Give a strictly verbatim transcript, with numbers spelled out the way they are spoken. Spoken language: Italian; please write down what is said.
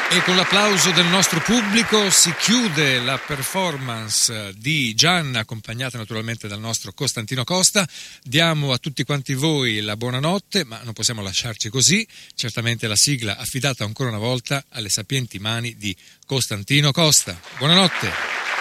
E con l'applauso del nostro pubblico si chiude la performance di Gianna, accompagnata naturalmente dal nostro Costantino Costa. Diamo a tutti quanti voi la buonanotte, ma non possiamo lasciarci così. Certamente la sigla affidata ancora una volta alle sapienti mani di Costantino Costa. Buonanotte.